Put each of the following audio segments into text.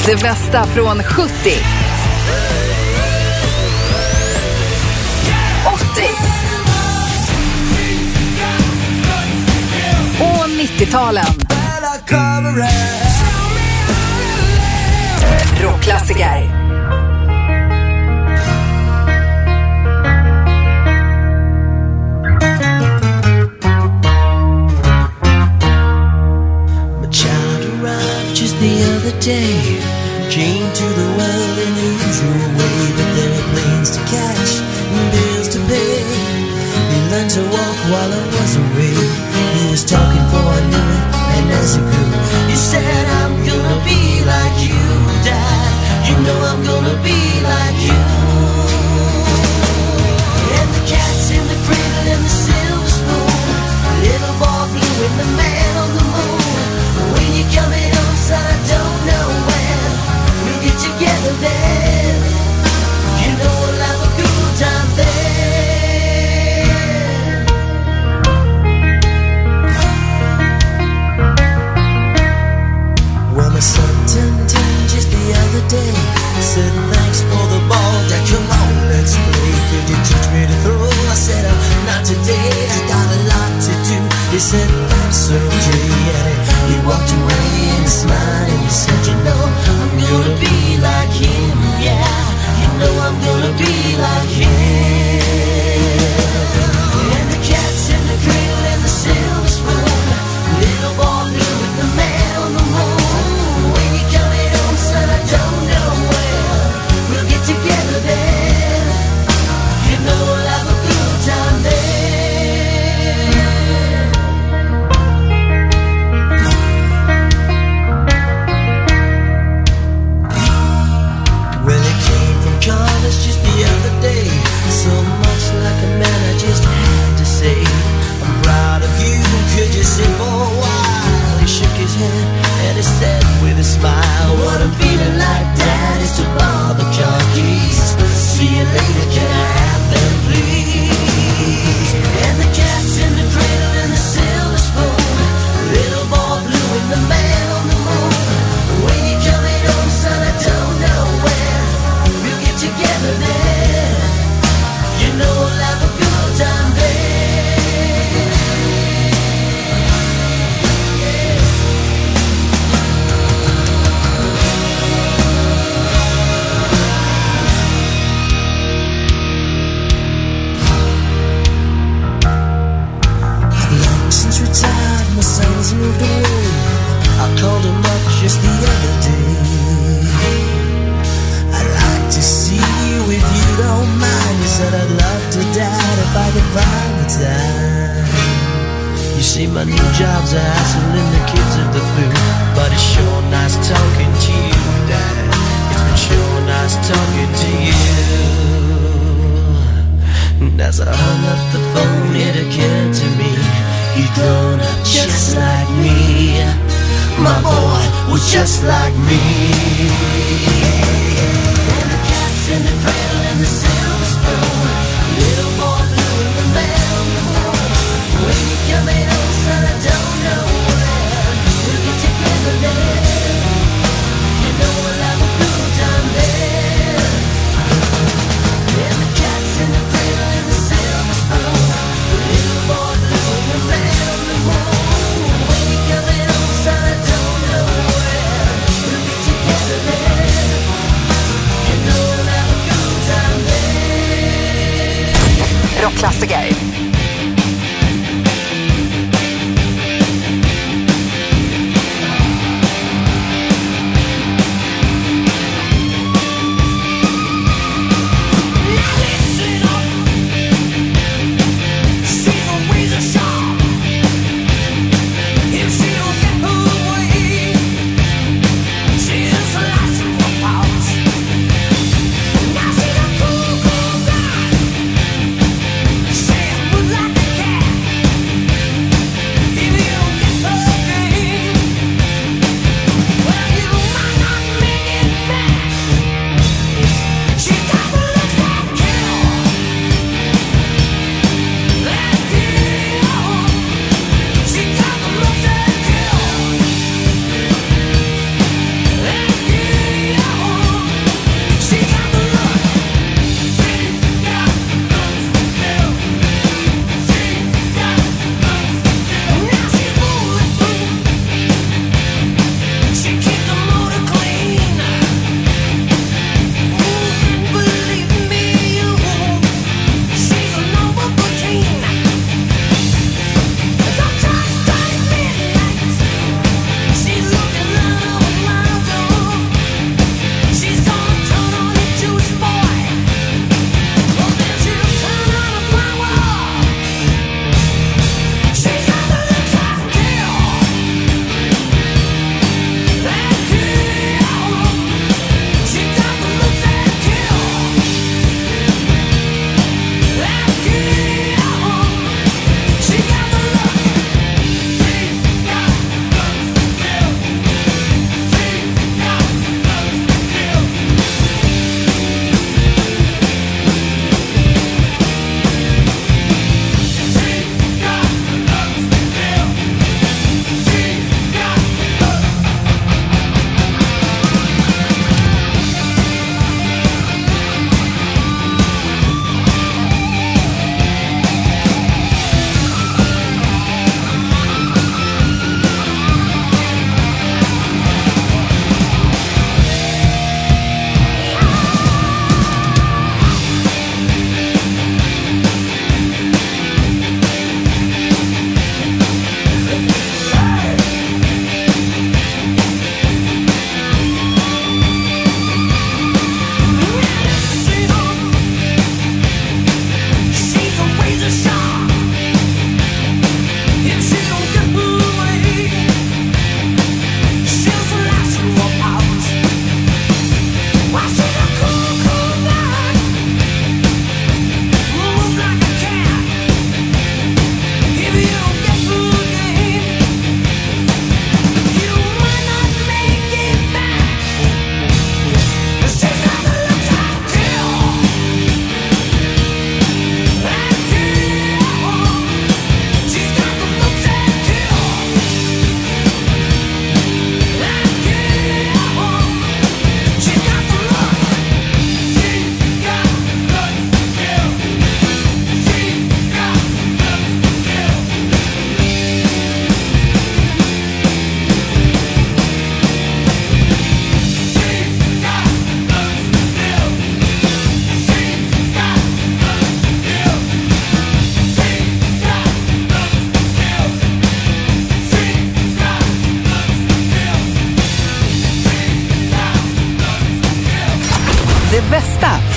Det bästa från 70, 80 och 90-talen. Rockklassiker. Just the other day, came to the world in the usual way, but there were planes to catch and bills to pay. He learned to walk while I was away. He was talking for I knew it, and as it grew, he said, I'm gonna be like you, Dad. You know I'm gonna be like you. And the cat's in the cradle and the silver spoon, little boy blue and the man on the moon. When you coming home, son, I don't know when we'll get together then. You know we'll have a good time then. Well, my son turned 10 just the other day. Said thanks for the ball, Dad, come on, let's play. Could you teach me to throw? I said, not today, I got a lot to do. He said, that's okay, and he walked away and smiled and he said, you know, I'm gonna be like him, yeah. You know I'm gonna be like him. And the cat's in the cradle and the silver spoon, little boy blue with the man on the moon. When you coming home, son, I don't know when we'll get together then. You know we'll have a good time then. College just the other day, so much like a man I just had to say, I'm proud of you, could you sing for a while? He shook his head and he said with a smile, what I'm feeling like, Dad, is to borrow the car keys. See you later, can I have them please? And the cat's in the cradle and the silver spoon, little boy blue and the man on the moon. When you coming home, son, I don't know when together then, you know we'll have a good time then. I've long since retired, my son's moved away. I called him up just the other day. To see you if you don't mind. You said I'd love to, Dad, if I could find the time. You see my new job's a hassle and the kids are the boo, but it's sure nice talking to you, Dad. It's been sure nice talking to you. And as I hung up the phone, it occurred to me, you'd grown up just like me. My boy was just like me. In the cradle and the silver spoon, little boy blue and the man on the moon. When you coming home, son, I don't know when we'll get together then. You know we'll have a good time then. And the cat's in the cradle and the silver spoon, little boy blue and the man on the moon. When you coming home, son, I don't know when we'll get together then. You know we'll have rockklassiker. Say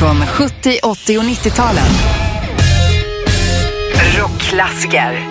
från 70, 80 och 90-talen. Rockklassiker.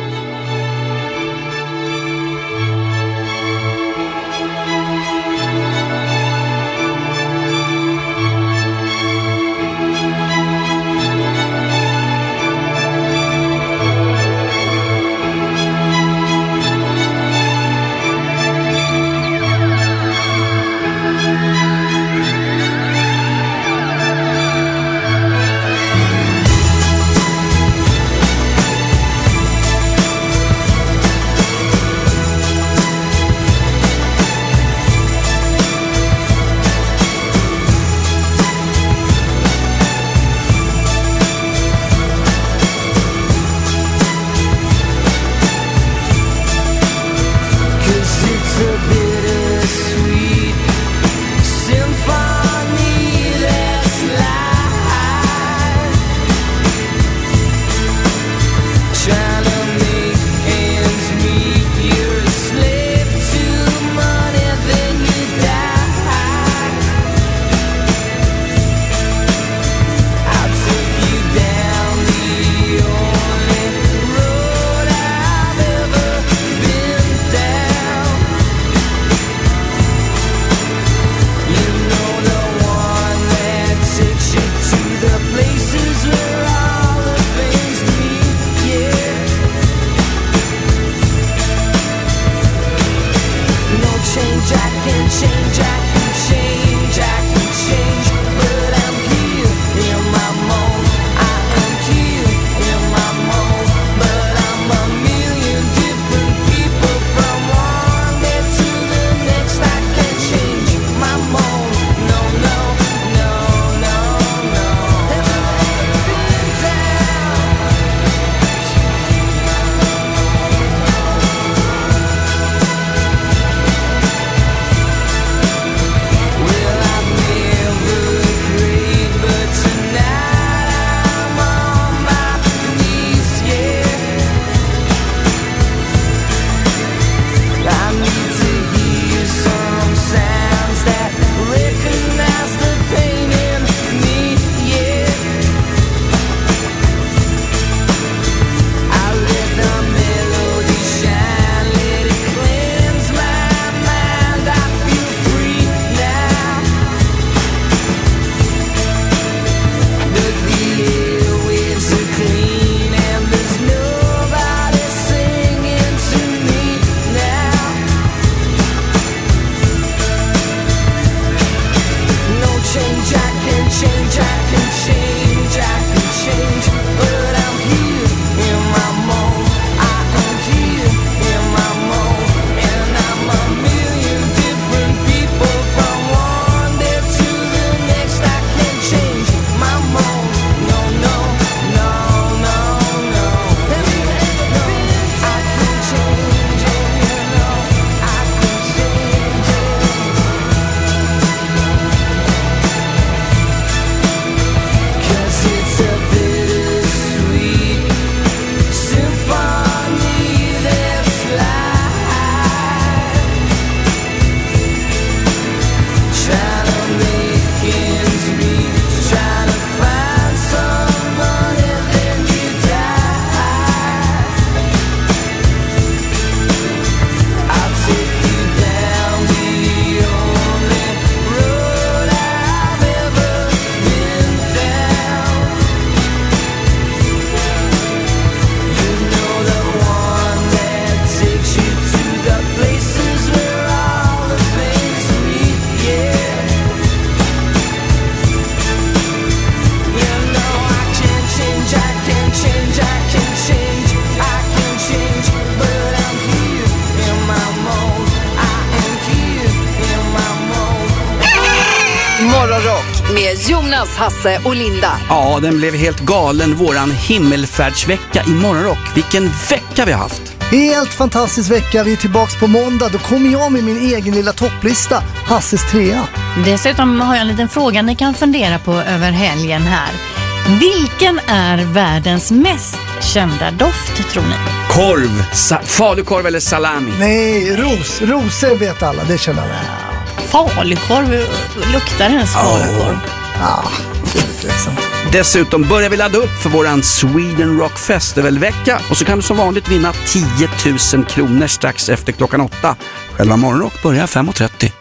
Morgonrock med Jonas, Hasse och Linda. Ja, den blev helt galen, våran himmelfärdsvecka i Morgonrock. Vilken vecka vi har haft. Helt fantastisk vecka. Vi är tillbaks på måndag. Då kommer jag med min egen lilla topplista, Hasses trea. Dessutom har jag en liten fråga ni kan fundera på över helgen här. Vilken är världens mest kända doft, tror ni? Korv, falukorv eller salami? Nej, rosor vet alla, det känner jag. Falukorv, luktar ens falukorv? Ja, Dessutom börjar vi ladda upp för våran Sweden Rock Festival-vecka. Och så kan du som vanligt vinna 10 000 kronor strax efter klockan 8. Själva Morgonrock börjar 5:30.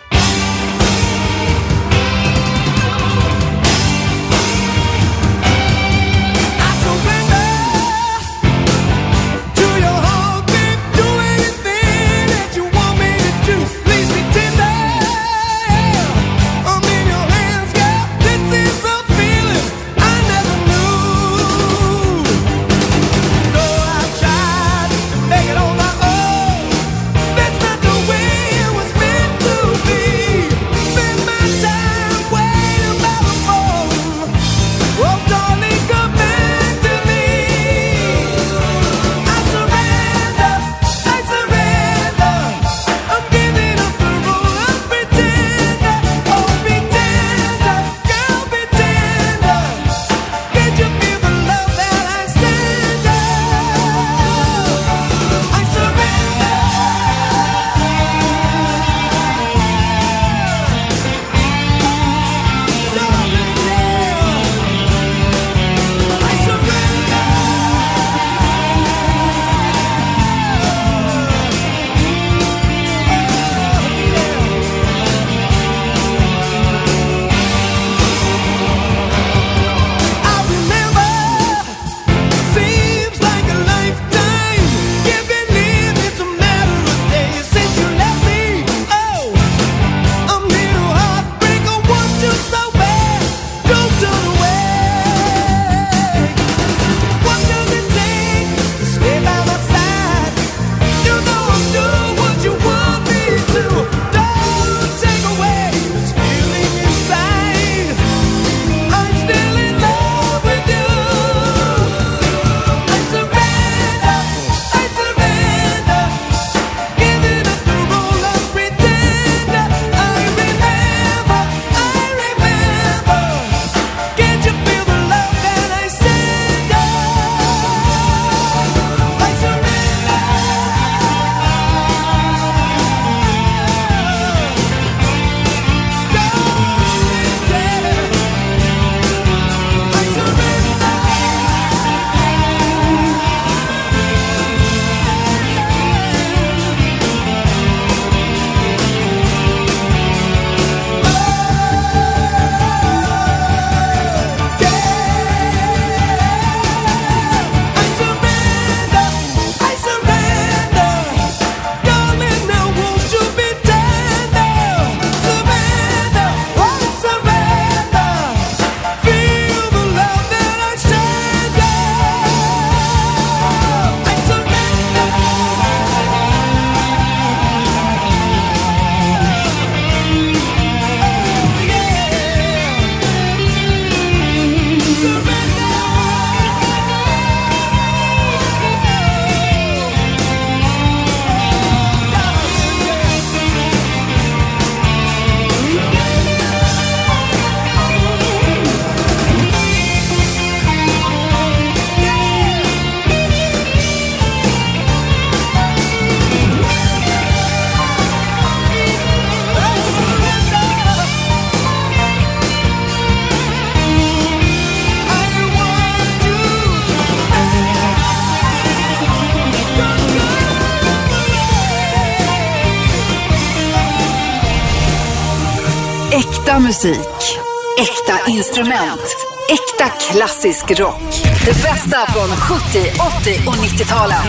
Äkta musik, äkta instrument, äkta klassisk rock. Det bästa från 70, 80 och 90-talen.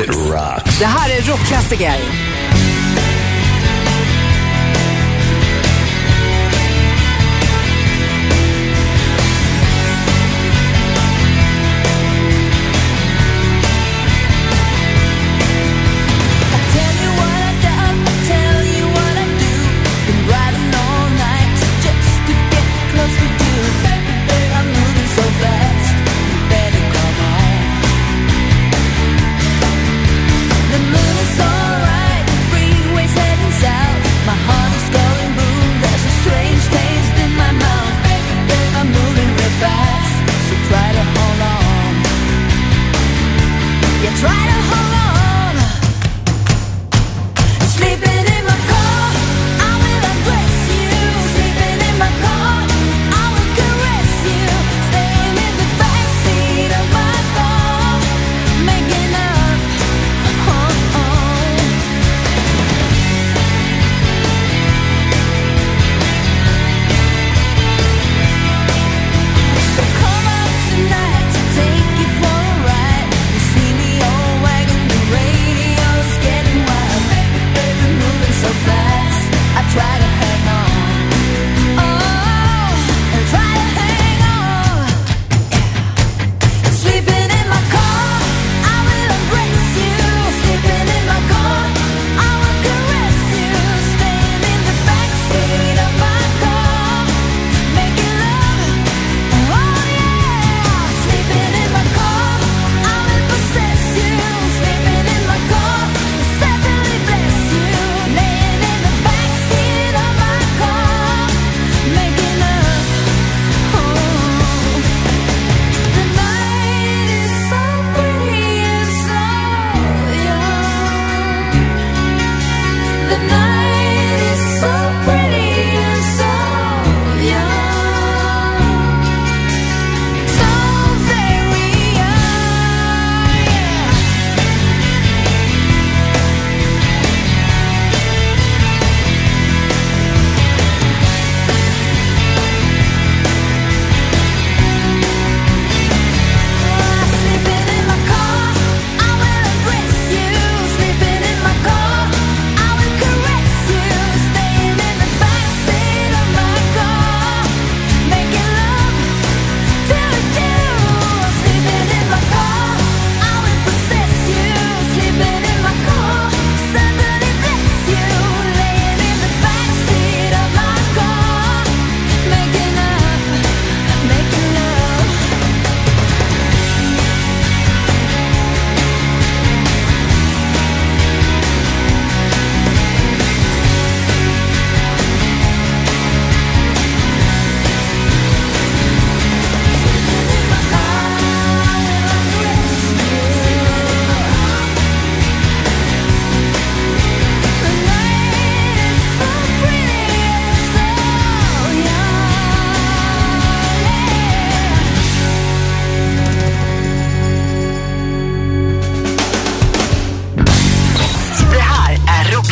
Det här är rockklassiker. The moon is alright.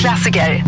rockklassiker.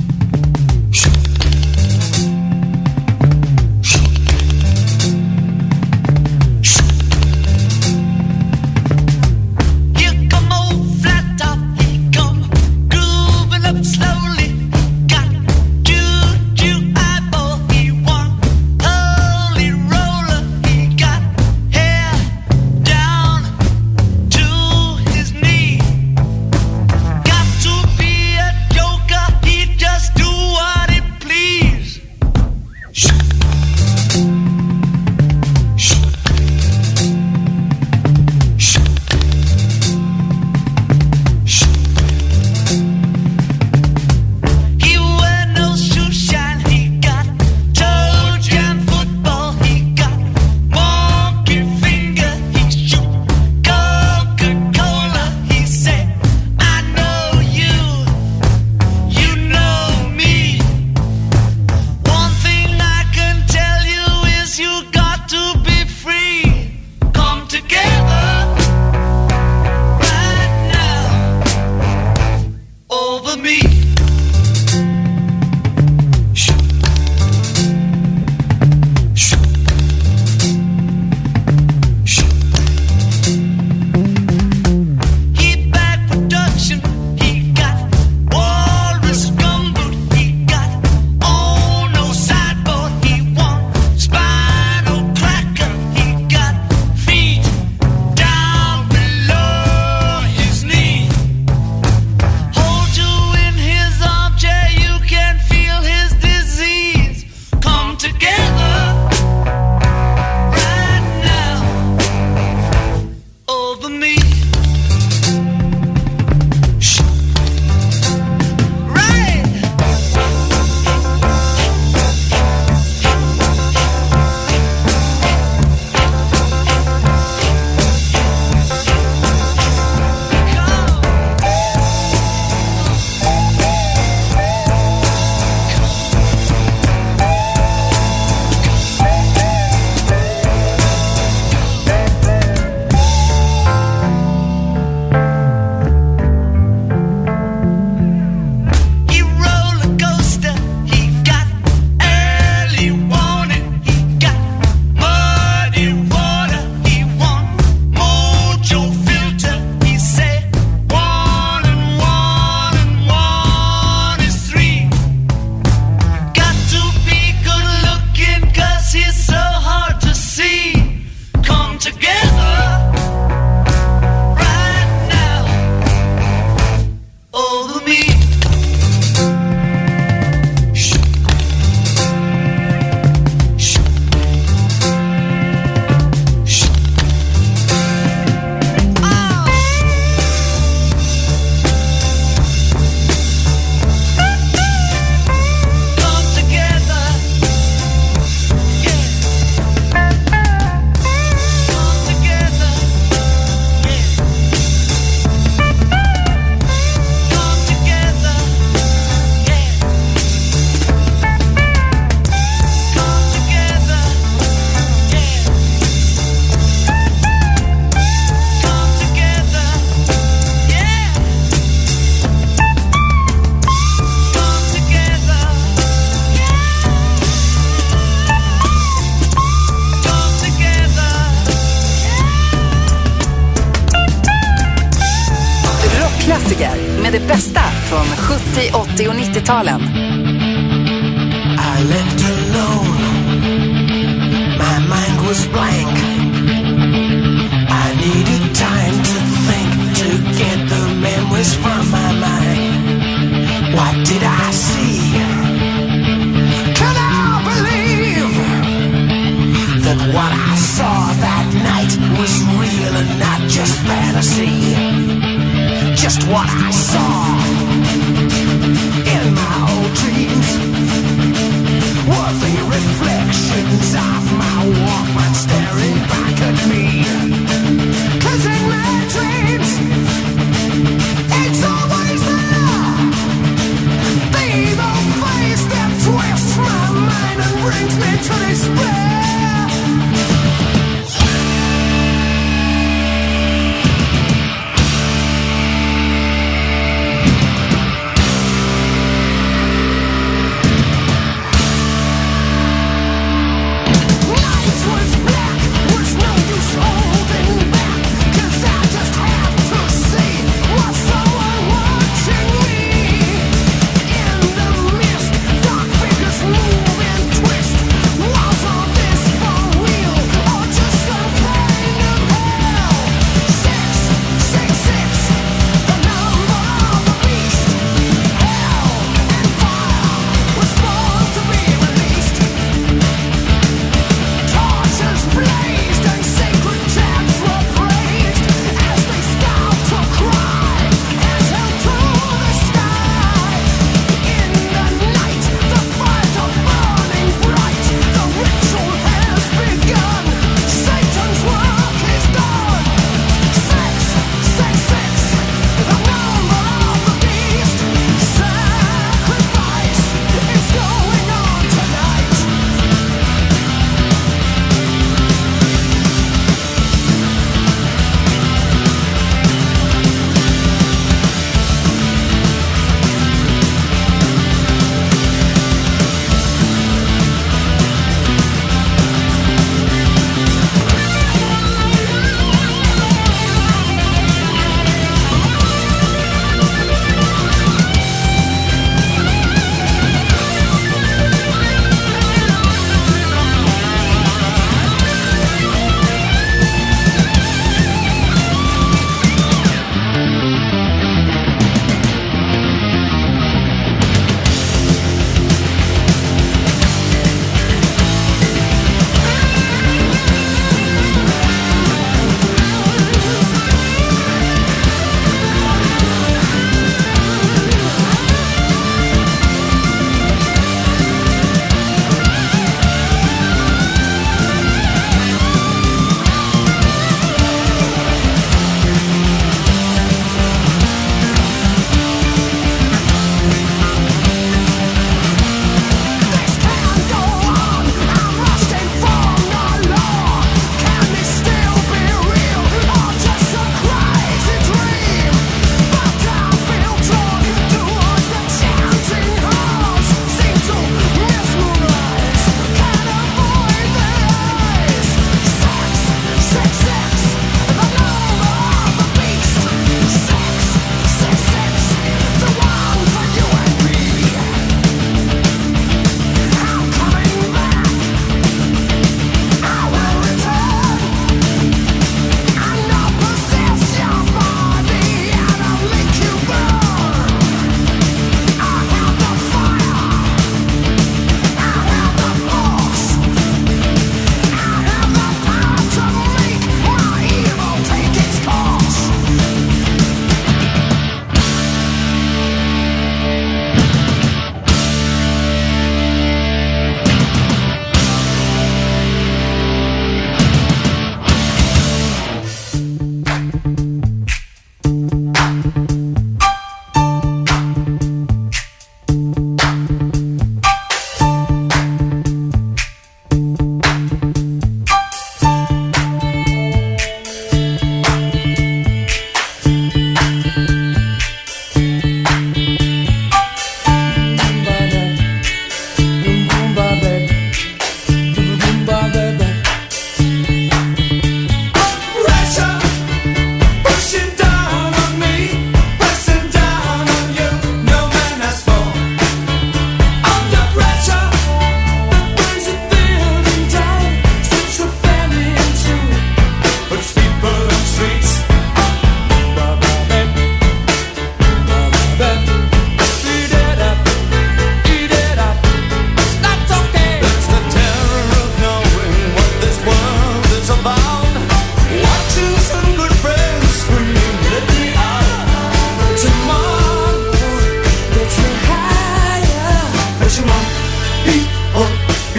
Med det bästa från 70, 80 och 90-talen. I left alone. My mind was blank. I needed time to think, to get the memories from my mind. What did I see? Can I believe that what I saw that night was real and not just fantasy? Just what I saw in my old dreams were the reflections of my Walkman staring back at me. 'Cause in my dreams, it's always there, the evil face that twists my mind and brings me to despair.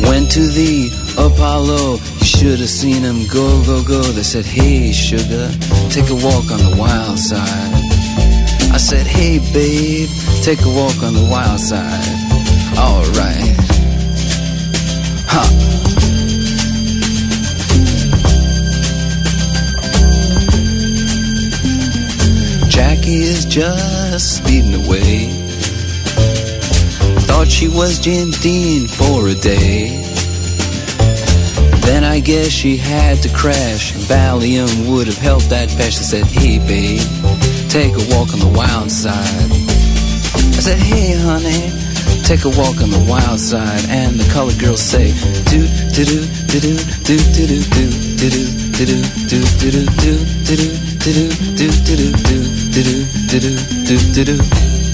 Went to the Apollo, you should have seen them go, go, go. They said, hey, sugar, take a walk on the wild side. I said, hey, babe, take a walk on the wild side. All right. Huh. Jackie is just speeding away. Thought she was James Dean for a day. Then I guess she had to crash. Valium would have helped that patch. I said, hey, babe, take a walk on the wild side. I said, hey, honey, take a walk on the wild side. And the colored girls say, do do do do do do do do do do do do do do do do do do do.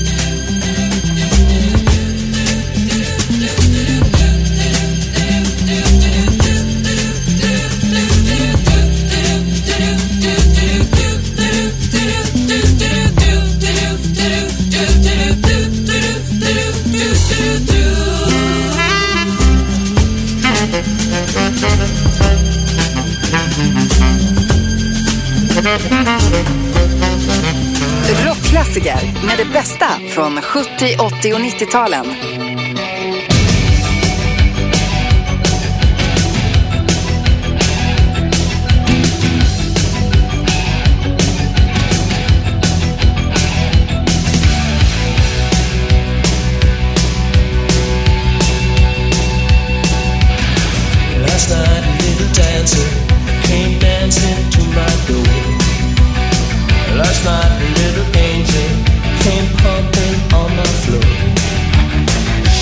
Rockklassiker med det bästa från 70, 80 och 90-talen. Last night a little dancer came dancing to my door. Last night a little angel came pumping on my floor.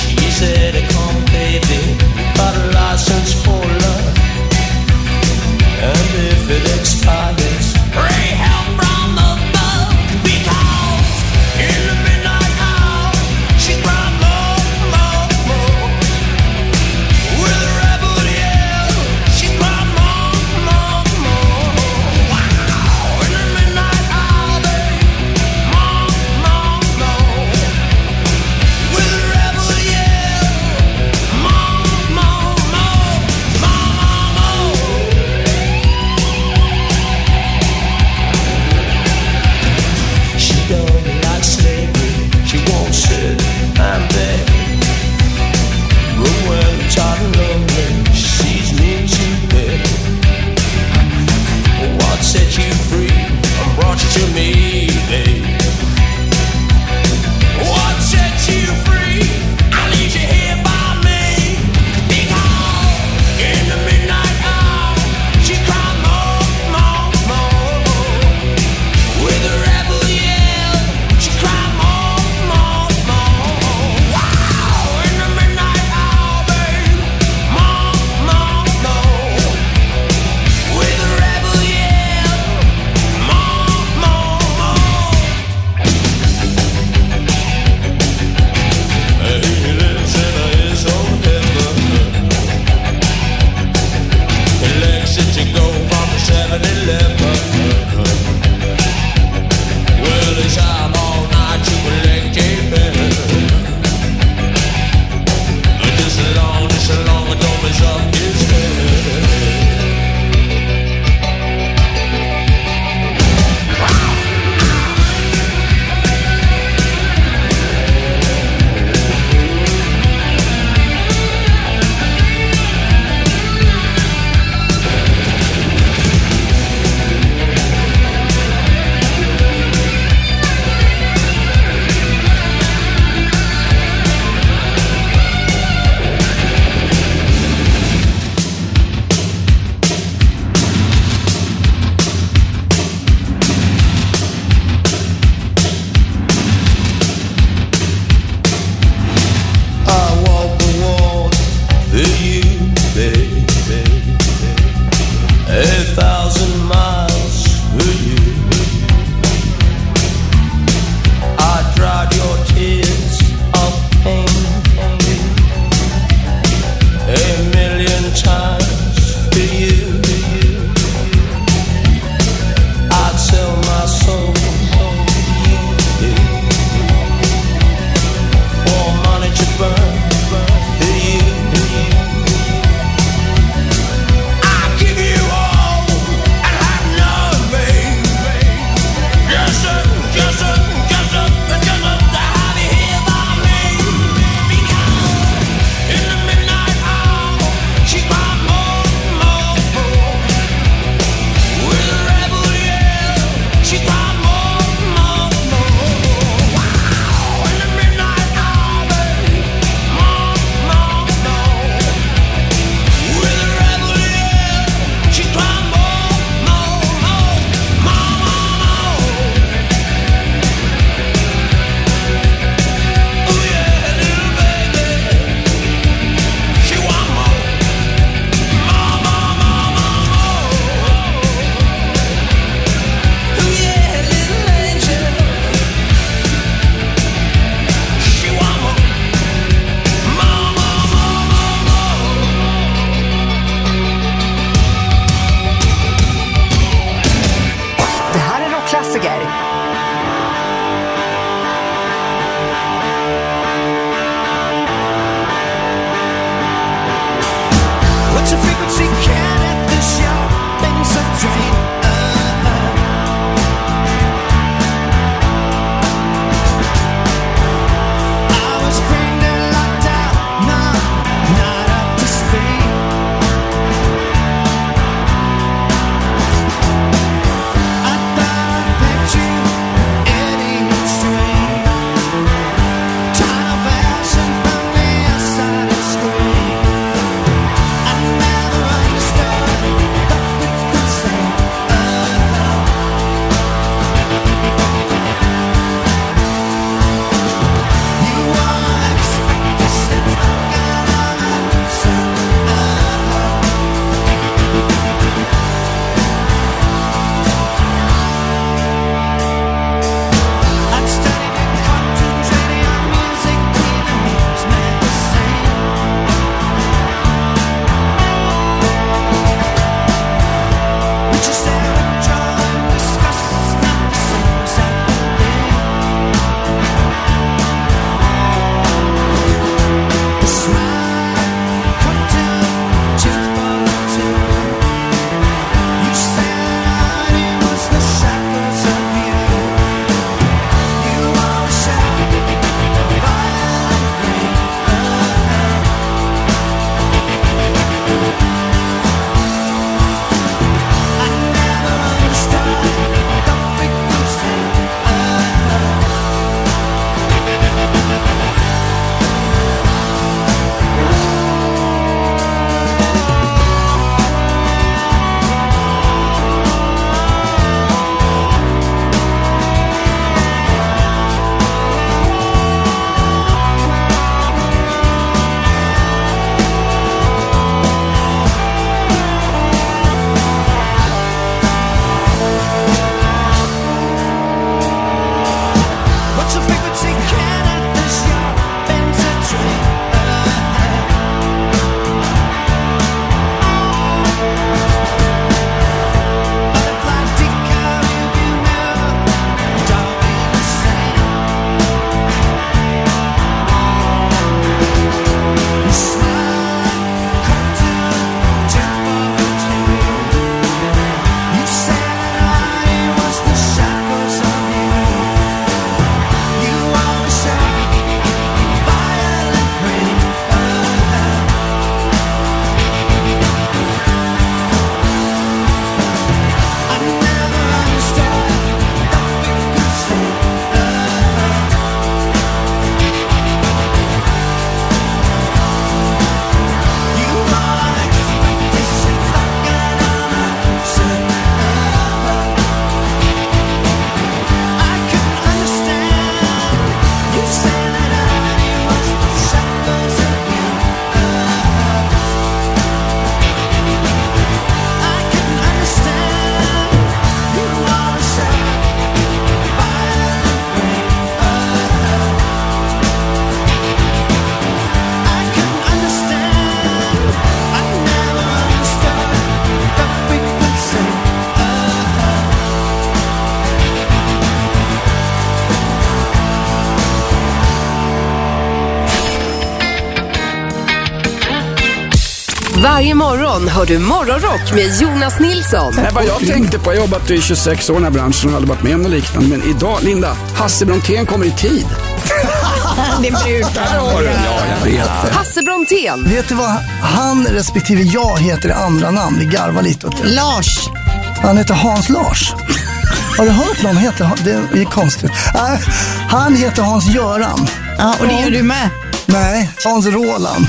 Varje morgon hör du Morgonrock med Jonas Nilsson. Det var jag tänkte på. Jag har jobbat i 26 år i den här branschen och aldrig varit med om något liknande. Men idag, Linda, Hasse Brontén kommer i tid. Det brukar Ja, jag vet det. Hasse Brontén. Vet du vad han respektive jag heter i andra namn? Vi garvar lite åt det. Lars. Han heter Hans Lars. Har du hört någon heter? Det är konstigt. Han heter Hans Göran. Ja, och det gör du med. Nej, Hans Roland.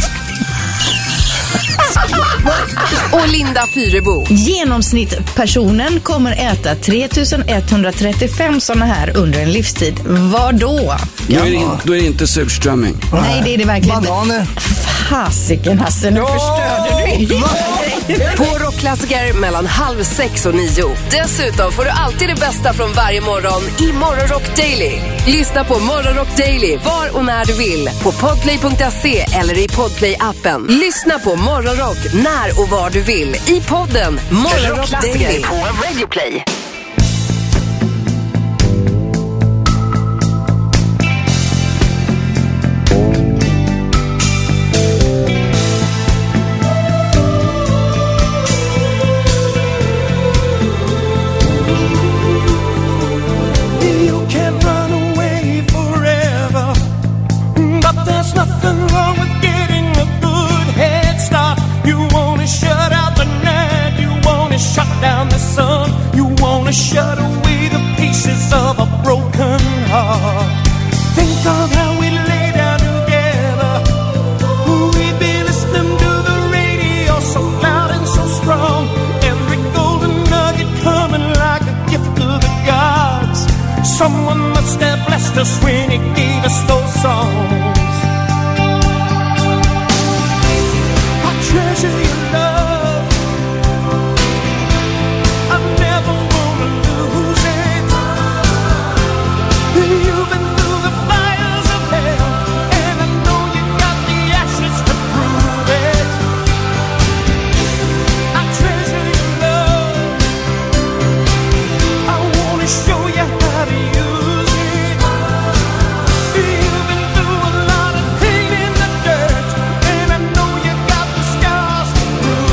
Och Linda Fyrebo. Genomsnittpersonen kommer äta 3135 sådana här under en livstid. Vad då? Då är det inte surströmming. Nej, det är det verkligen inte. Bananer. Fasiken, Hasse, nu förstörde du. På Rockklassiker mellan 5:30 och 9. Dessutom får du alltid det bästa från varje morgon i Morgonrock Daily. Lyssna på Morgonrock Daily var och när du vill. På podplay.se eller i Podplay-appen. Lyssna på Morgonrock när och var du vill. I podden Morgonrock Daily på Radio Play. Nothing wrong with getting a good head start. You wanna shut out the night, you wanna shut down the sun, you wanna shut away the pieces of a broken heart. Think of how we lay down together. We've been listening to the radio so loud and so strong. Every golden nugget coming like a gift to the gods. Someone must have blessed us when he gave us those songs. Treasure your love. I never wanna lose it. You've been through the fires of hell, and I know you got the ashes to prove it. I treasure your love. I wanna show you how to use it. You've been through a lot of pain in the dirt, and I know you got the scars to prove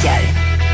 Rockklassiker.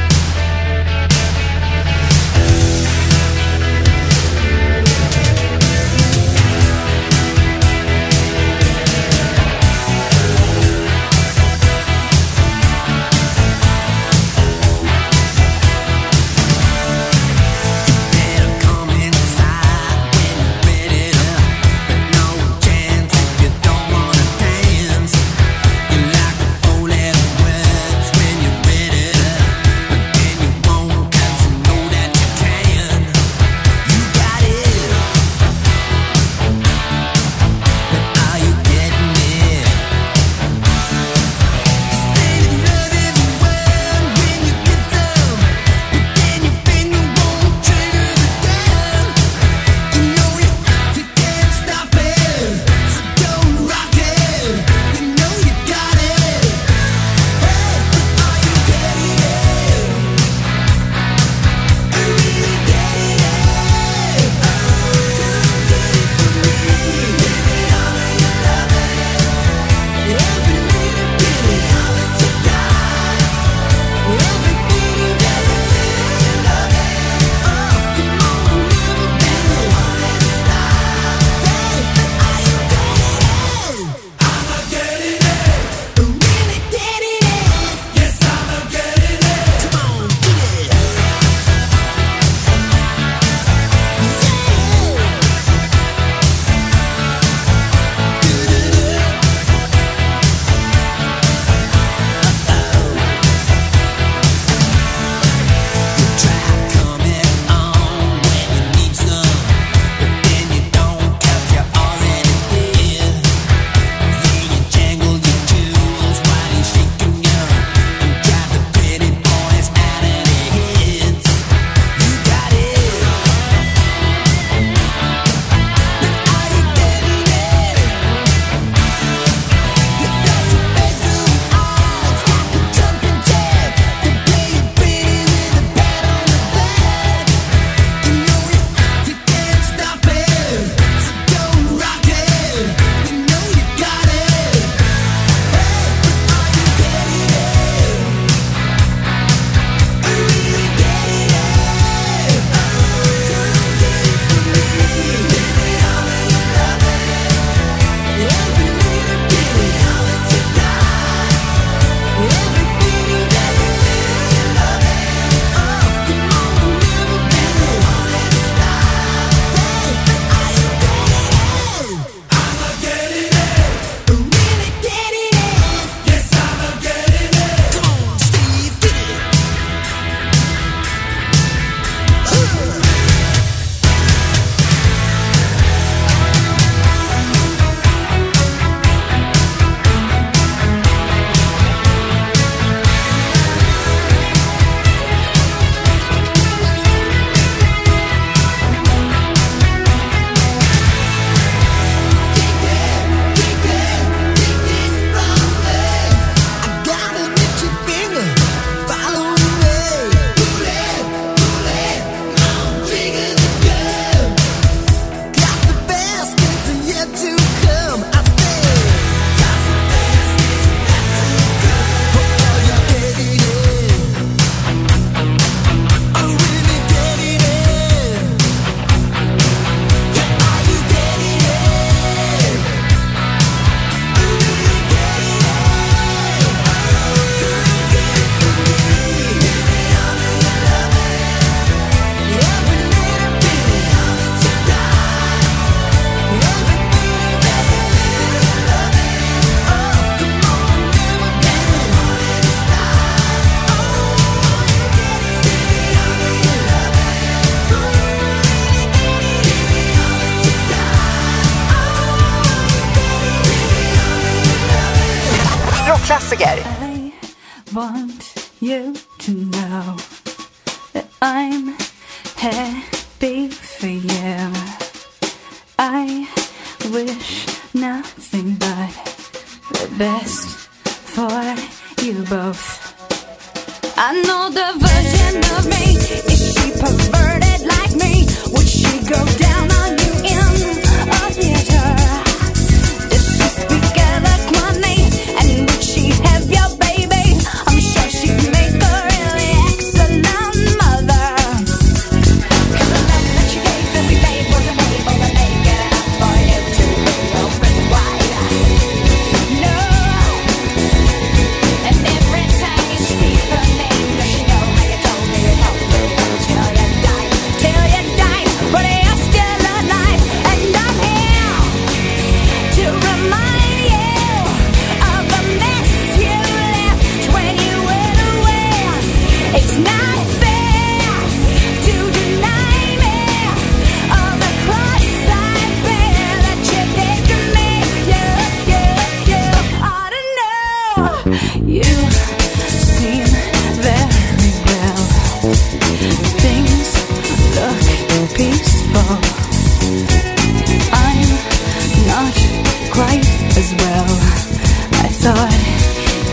Rockklassiker. I want you to know that I'm happy for you. I wish nothing but the best for you both. I know the version of me, is she perverted like me? Would she go down on you in a theater? Does she speak eloquently? And would she have your baby? I'm sure she'd make her in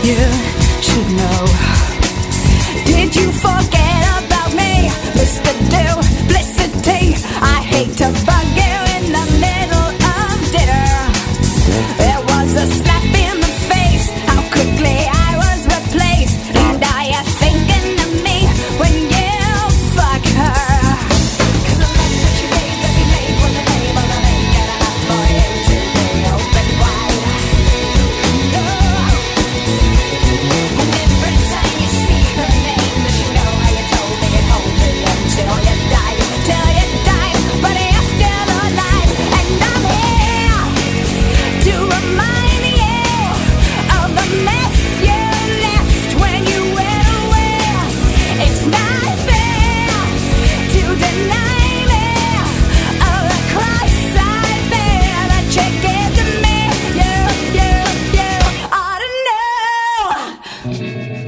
you should know. Did you forget about me, Mr. Duplicity? I hate to bug you in the middle of dinner. There was a slap in the face, how quickly I was replaced. And are you thinking of me when you fuck her? 'Cause the love that you gave that we made was a name of a make it enough for you to be open wide. No. And every time you speak her name, does you know how you told me you'd hold me until you died, till you died, but you're still alive. And I'm here to remind you of the mess you left when you went away. It's not fair to deny me of the cross I bear that you gave to me. You ought to know.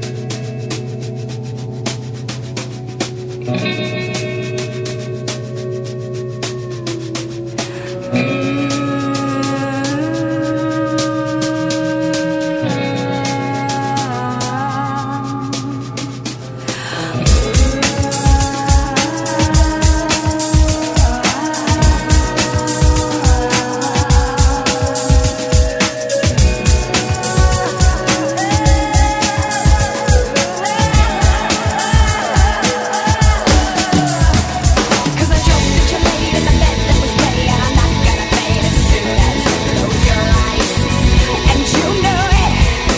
Cause I joked that you laid in the bed that was ready, and I'm not gonna fade as soon as you close your eyes. And you know it.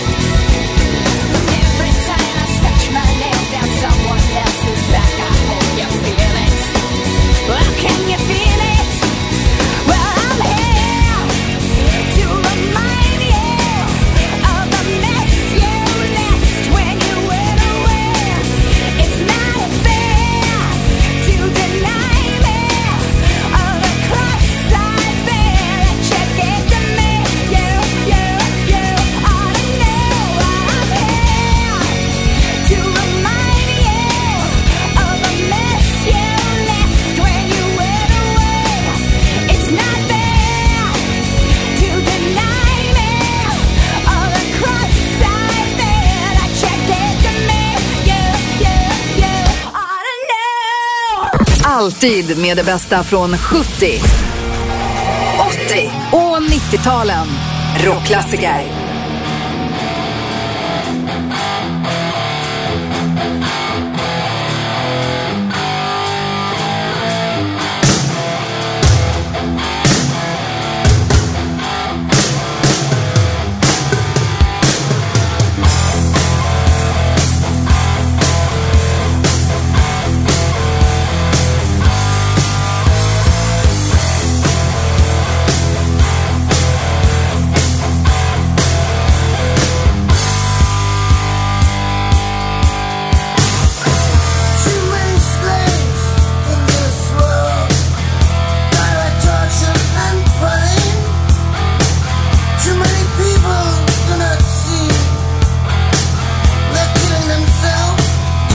Every time I stretch my nails down someone else's back, I hope you feel it. Well, can you feel it? Well, I'm here to remind you of the mess you left when you went away. It's not fair to deny me of the cross I bear that you gave to me. You ought to know. I'm here to remind you of the mess you left when you went away. It's not fair to deny me of the cross I bear that you gave to me. You ought to know. Alltid med det bästa från 70, 80 och 90-talen. Rockklassiker.